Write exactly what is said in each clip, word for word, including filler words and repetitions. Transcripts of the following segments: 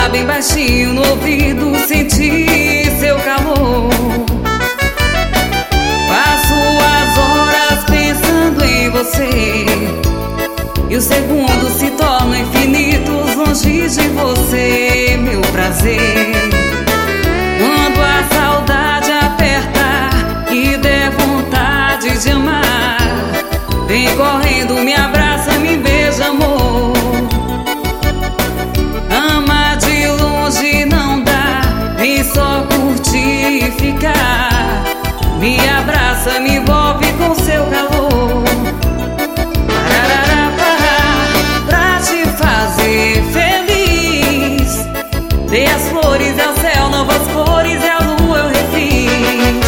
falar bem baixinho no ouvido, sentir seu calor. Passo as horas pensando em você, e os segundos se tornam infinitos longe de você, meu prazer. Quando a saudade aperta e der vontade de amar, vem correndo, me abraça, me beija, amor. Amar de longe não dá, nem só curtir e ficar. Me abraça, me envolve com seu calor. Pra te fazer feliz, dei as flores ao céu, novas cores e a lua eu refiz.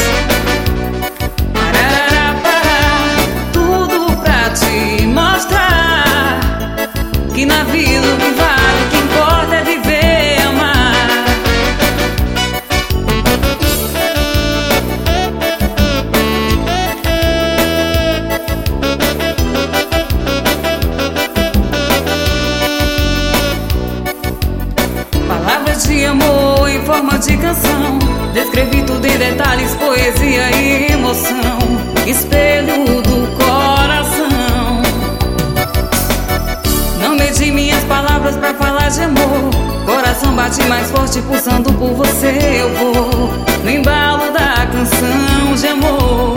Tudo pra te mostrar que na vida o que vale, o que importa é viver e amar. Palavras de amor em forma de canção, descrevi tudo em detalhes, poesia e emoção, espelho do coração. Não medi minhas palavras pra falar de amor, coração bate mais forte pulsando por você. Eu vou no embalo da canção de amor.